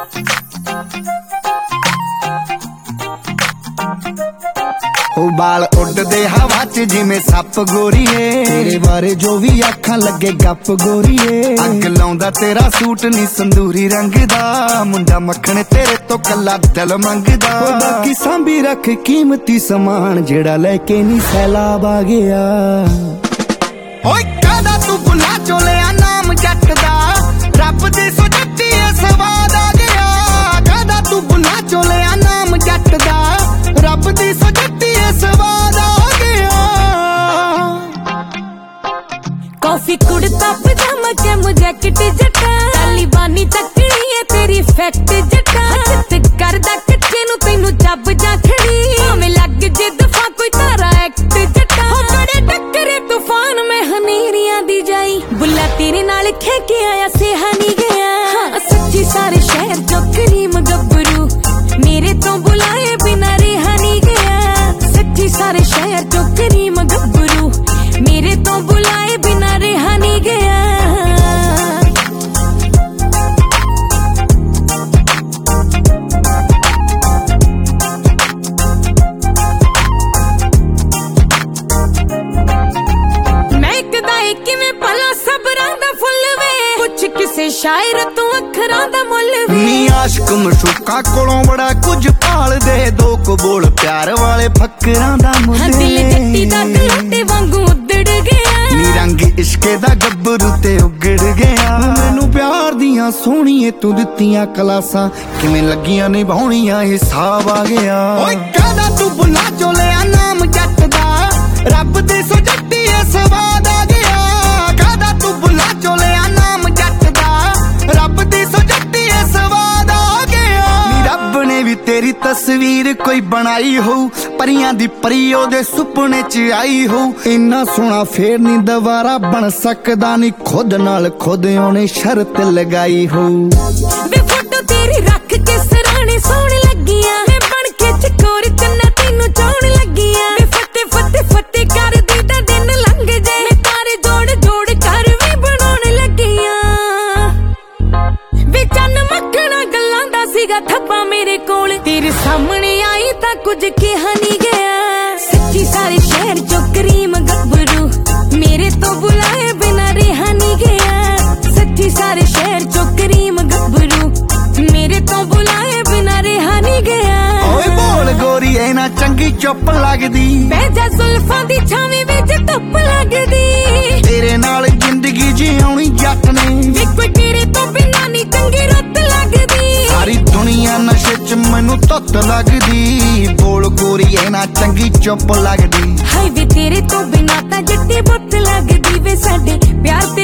बाल उड़दे हवा च जिवें सप गोरीए, तेरे बारे जो भी आखां लगे गप गोरीए। अग लाउंदा तेरा सूट नी संदूरी रंग दा, मुंडा मक्खण तेरे तो कला दिल मंगदा। बाकी सांभी रख कीमती समान जेड़ा लेके नी सैलाब आ गया। ओए कादा तू बुला चोलिया नाम जट दा, रब दे सो जट्टी सवाद आ गया। कादा तू बुला चोलिया नाम जट दा, रब दे सो जट्टी सवाद आ गया। कॉफी कुड़ता पजामा कैम जैकेट जट्टा, तालिबानी तकड़ी है तेरी फैक्ट जट्टा। हजत करदा कच्चे नू तैनू जब जा खड़ी, भावें लग जे दफा कोई तारा एक्ट जट्टा। बड़े टक्करे तूफान में हनेरियां दी जाई, बुला तेरे नाल खे के आया सेहा नी गया। हाँ सच्ची सारे शहर जो करीम गब्बरू, मेरे तो बुलाए बिना रेहा नी गया। सच्ची सारे शहर जो करीम गब्बरू, मेरे तो बुलाए बिना रेहा नी गया। मैं कदाई किवें भला सबरां दा फुल वे, कुछ किसे शायर तू अखरां दा मुल वे। नी आशिक मशूका कोलों बड़ा कुछ भाल दे, दो को बोल प्यार वाले फकरां दा मुल वे। दिल जट्टी दा गलोटे वांगू उदड़ गया, नी रंग इश्के दा गब्बरू ते उगड़ गया। मैनू प्यार दियां सोहणीए तू दित्तियां कलासां, किवें लगियां निभाउणियां हिसाब आ गया। ओए कादा तू बुला चोलिया नाम जट दा, रब दे सो जट्टी सवाद आ गया। कादा तू बुला चोलिया नाम जट दा, रब दे सो जट्टी सवाद आ गया। नी रब ने भी तेरी तस्वीर कोई बनाई हो, परियां दी परी ओदे सुपने च आई हो। इन्ना सोहना फेर नी दोबारा बन सकदा, नी खुद नाल खुद ओने शर्त लगाई हो। वे फोटो तेरी रख के सराणे सोहण लगियां, मैं बन के चकोर चन्ना तैनू चाहण लगियां। वे फते फते फते कर दी दा दिन लंघ जाए, मैं तारे जोड़ जोड़ कर वी बनाउण लगियां। वे चन्न मक्खणा गल्लां दा सीगा थप्पा मेरे कोल, तेरे सामने आई तां कुछ किहा नी गया। सच्ची सारे शहर चो करीम गब्बरू, मेरे तो बुलाए बिना रेहा नी गया। सच्ची सारे शहर चो करीम गब्बरू, मेरे तो बुलाए बिना रेहा नी गया। ओए बोल गोरी ऐ ना चंगी चुप लगदी, बह जा जुल्फां दी छावें विच धुप लगदी। तेरे नाल जिंदगी जिउणी जट ने, वे कोई तेरे तो बिना नी चंगी रुत लगदी। सारी दुनिया नशे च मैनू तुत लगदी, बोल गोरी ऐ ना चंगी चुप लगदी। हाय वे तेरे तो बिना तां जट्टी बुत लगदी। वे साडे प्यार